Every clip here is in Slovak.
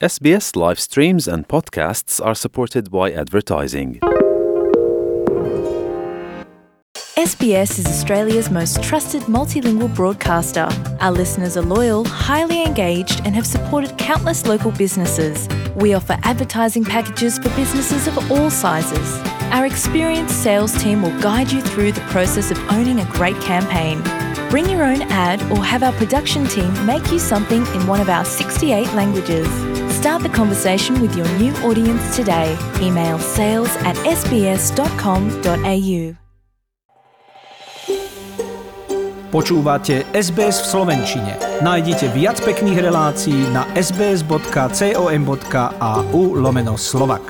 SBS live streams and podcasts are supported by advertising. SBS is Australia's most trusted multilingual broadcaster. Our listeners are loyal, highly engaged, and have supported countless local businesses. We offer advertising packages for businesses of all sizes. Our experienced sales team will guide you through the process of owning a great campaign. Bring your own ad or have our production team make you something in one of our 68 languages. Start the conversation with your new audience today. Email sales@sbs.com.au. Počúvate SBS v slovenčine. Nájdite viac pekných relácií na sbs.com.au/slovak.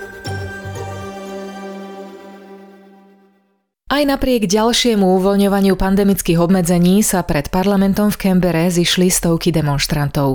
Aj napriek ďalšiemu uvoľňovaniu pandemických obmedzení sa pred parlamentom v Canberre zišli stovky demonštrantov.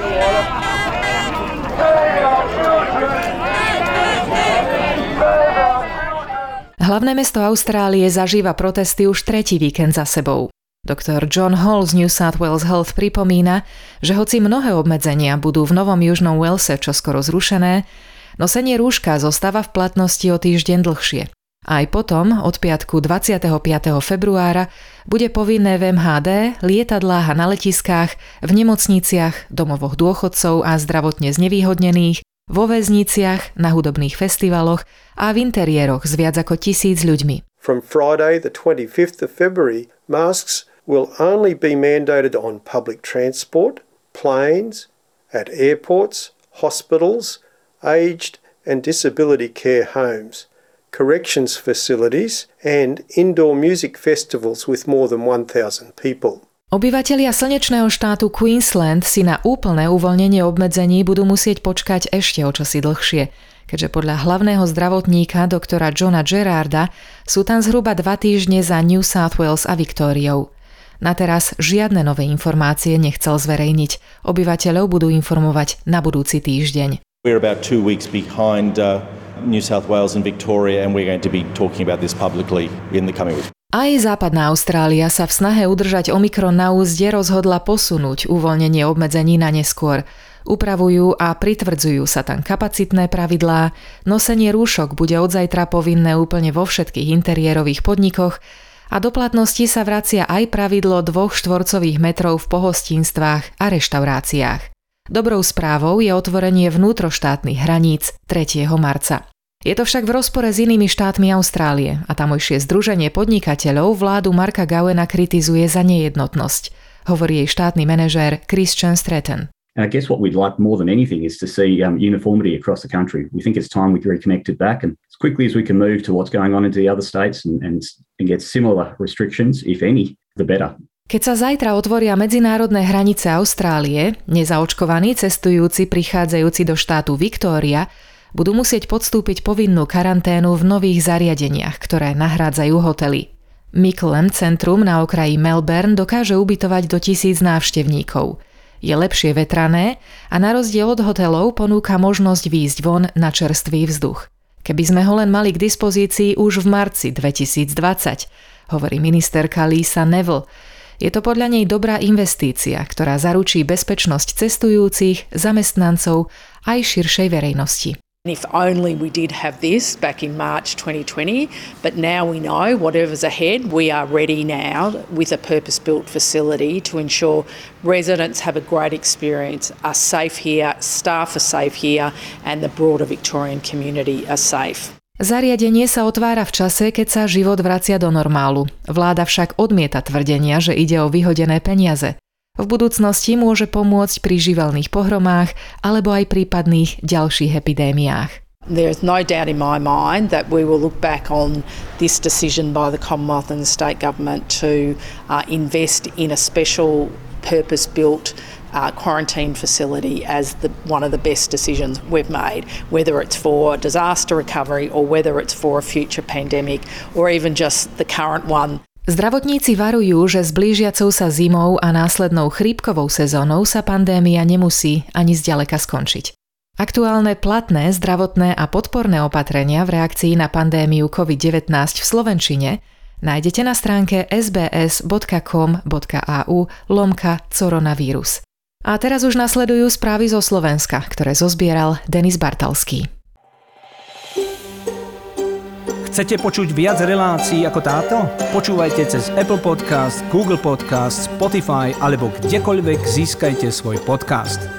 Hlavné mesto Austrálie zažíva protesty už tretí víkend za sebou. Dr. John Hall z New South Wales Health pripomína, že hoci mnohé obmedzenia budú v Novom Južnom Walese čoskoro zrušené, nosenie rúška zostáva v platnosti o týždeň dlhšie. Aj potom, od piatku 25. februára, bude povinné v MHD, lietadlách a na letiskách, v nemocniciach, domovoch dôchodcov a zdravotne znevýhodnených, vo väzniciach, na hudobných festivaloch a v interiéroch s viac ako 1000 ľuďmi. From Friday the 25th of February, masks will only be mandated on public transport, planes, at airports, hospitals, aged and disability care homes, corrections facilities and indoor music festivals with more than 1,000 people. Obyvatelia slnečného štátu Queensland si na úplné uvoľnenie obmedzení budú musieť počkať ešte o čosi dlhšie, keďže podľa hlavného zdravotníka doktora Johna Gerarda sú tam zhruba 2 týždne za New South Wales a Viktóriou. Na teraz žiadne nové informácie nechcel zverejniť. Obyvateľov budú informovať na budúci týždeň. We're about 2 weeks behind New South Wales and Victoria and we're going to be talking about this publicly in the coming weeks. Aj západná Austrália sa v snahe udržať Omikron na úzde rozhodla posunúť uvoľnenie obmedzení na neskôr. Upravujú a pritvrdzujú sa tam kapacitné pravidlá, nosenie rúšok bude od zajtra povinné úplne vo všetkých interiérových podnikoch a do platnosti sa vracia aj pravidlo 2 štvorcových metrov v pohostinstvách a reštauráciách. Dobrou správou je otvorenie vnútroštátnych hraníc 3. marca. Je to však v rozpore s inými štátmi Austrálie a tamojšie združenie podnikateľov vládu Marka Gowena kritizuje za nejednotnosť, hovorí jej štátny manažér Christian Stratton. And I guess what we'd like more than anything is to see uniformity across the country. We think it's time we reconnected back and as quickly as we can move to what's going on into the other states and get similar restrictions, if any, the better. Keď sa zajtra otvoria medzinárodné hranice Austrálie, nezaočkovaní cestujúci prichádzajúci do štátu Viktória budú musieť podstúpiť povinnú karanténu v nových zariadeniach, ktoré nahrádzajú hotely. Mickleham centrum na okraji Melbourne dokáže ubytovať do 1000 návštevníkov. Je lepšie vetrané a na rozdiel od hotelov ponúka možnosť výjsť von na čerstvý vzduch. Keby sme ho len mali k dispozícii už v marci 2020, hovorí ministerka Lisa Neville. Je to podľa nej dobrá investícia, ktorá zaručí bezpečnosť cestujúcich, zamestnancov aj širšej verejnosti. If only we did have this back in March 2020, but now we know whatever's ahead, we are ready now with a purpose-built facility to ensure residents have a great experience, are safe here, staff are safe here, and the broader Victorian community are safe. Zariadenie sa otvára v čase, keď sa život vracia do normálu. Vláda však odmieta tvrdenia, že ide o vyhodené peniaze. V budúcnosti môže pomôcť pri živelných pohromách alebo aj prípadných ďalších epidémiách. There is no doubt in my mind that we will look back on this decision by the Commonwealth and the state government to invest in a special purpose-built quarantine facility as one of the best decisions we've made, whether it's for disaster recovery or whether it's for a future pandemic or even just the current one. Zdravotníci varujú, že s blížiacou sa zimou a následnou chrípkovou sezónou sa pandémia nemusí ani zďaleka skončiť. Aktuálne platné zdravotné a podporné opatrenia v reakcii na pandémiu COVID-19 v slovenčine nájdete na stránke sbs.com.au/coronavírus. A teraz už nasledujú správy zo Slovenska, ktoré zozbieral Denis Bartalský. Chcete počuť viac relácií ako táto? Počúvajte cez Apple Podcast, Google Podcast, Spotify alebo kdekoľvek získajte svoj podcast.